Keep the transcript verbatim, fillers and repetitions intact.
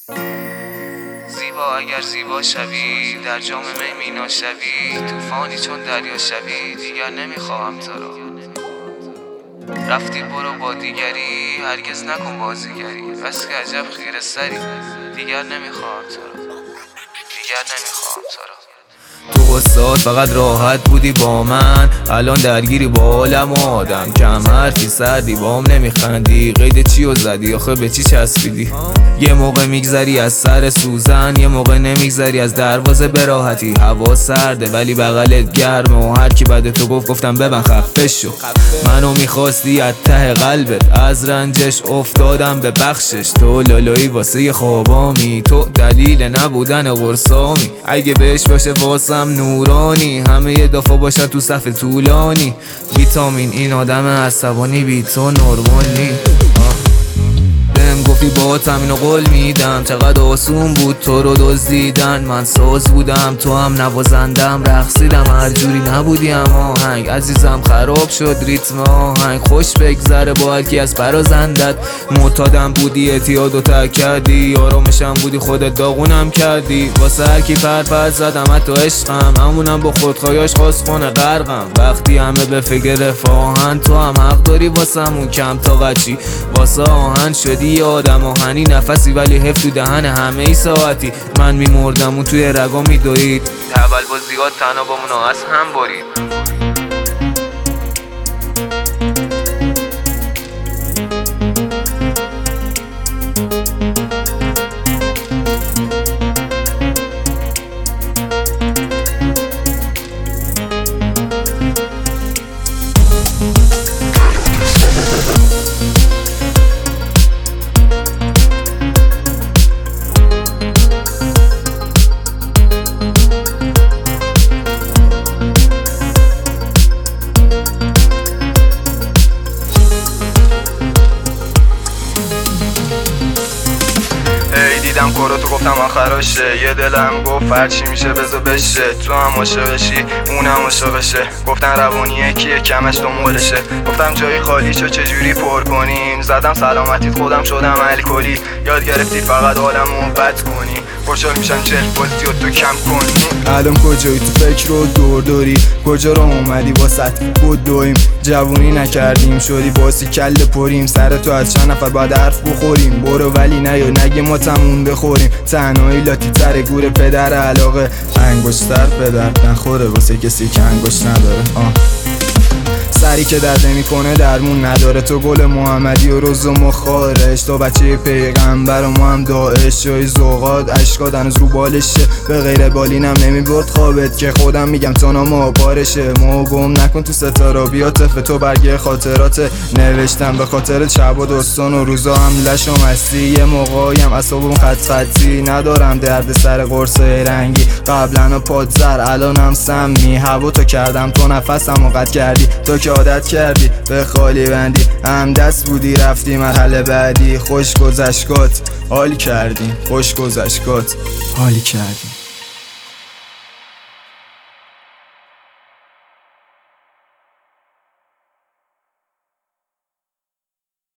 زیبا اگر زیبا شوی، در جام می مینا شوی، طوفانی چون دریا شوی، دیگر نمیخواهم تو را. رفتی برو با دیگری، هرگز نکن بازیگری، بس که عجب خیره سری، دیگر نمیخواهم تو را، دیگر نمیخواهم تو را. تو استاد فقط راحت بودی با من، الان درگیری با عالم و آدم. کم حرفی سردی بام نمیخندی، قید چی و زدی آخه به چی چسبیدی؟ یه موقع میگذری از سر سوزن، یه موقع نمیگذری از دروازه به راحتی. هوا سرده ولی بغلت گرمه و هر کی بعد تو گفت گفتم ببن خفه شو. منو میخواستی از ته قلبت، از رنجش افتادم به بخشش. تو لالایی واسه خوابامی، تو دلیل نبودن قرصامی. اگه بهش باشه واسم نورانی، همه یه دفعه باشن تو صف طولانی. ویتامین این آدم عصبانی بی تو نرمال نی. بهم گفتی با تمین قول میدم، چقدر آسون بود تو رو دزدیدن. من ساز بودم تو هم نوازندم، رقصیدم هر جوری نبودی اما آهنگ. عزیزم خراب شد ریتم آهنگ، خوش بگذره با هر کی از برازندت. معتادم بودی اعتیاد و ترک کردی، آرامشم بودی خودت داغونم کردی. واسه هر کی پرپر زدم حتی عشقم، همونم با خودخواهاش خواست خونه غرقم. وقتی همه به فکر رفاهن، تو هم حق داری واسمون کم تا قچی. واسه آهن شدی یه آدم آهنی، نفسی ولی حف تو دهن همه ای ساعتی. من میمردم اون توی رگا میدوید، اول با زیاد تنها بامونو از هم برید. دیدم کارو تو گفتم آخراشه، یه دلم گفت هرچی میشه بذار بشه. تو هم عاشقشی اونم عاشقشه، گفتن روانیه کیه کمش دنبالشه. گفتم جایی خالی شو چجوری پر کنیم، زدم سلامتیت خودم شدم الکلی. یاد گرفتی فقط عالمو بد کنی، خوشحال میشم چل بازی و تو کم کنی. الان کجایی تو فکر رو دور داری، کجا رو اومدی واسط بود دویم. جوونی نکردیم شدی باسی کل پریم، سر تو از چند نفر باید حرف بخوریم. برو ولی نیا نگه ما تمون بخوریم، تنهایی لاتی تر گور پدر علاقه. انگشتر پدر نخوره واسه کسی که انگشت نداره. آه سری که درد نمی کنه درمون نداره. تو گل محمدی و روز و مخارش، تو بچه پیغمبر و ما هم داعش. جای زوغات اشکات هنوز رو بالشه، به غیر بالینم نمی برد خوابت که خودم میگم تانا ما بارشه. ما گم نکن تو ستاره بیا تفه، تو برگه خاطرات نوشتم به خاطر شب و داستان و روزا هم لشم هستی. یه موقعیم اصابم خط خطی، ندارم درد سر قرصه رنگی. قبلا پادزر الانم سمی، هوا تو کردم تو نفسم و قطع کردی. تو که عادت کردی به خالی بندی، هم دست بودی رفتی مرحله بعدی. خوش گذشتگات حال کردی، خوش گذشتگات حال کردی.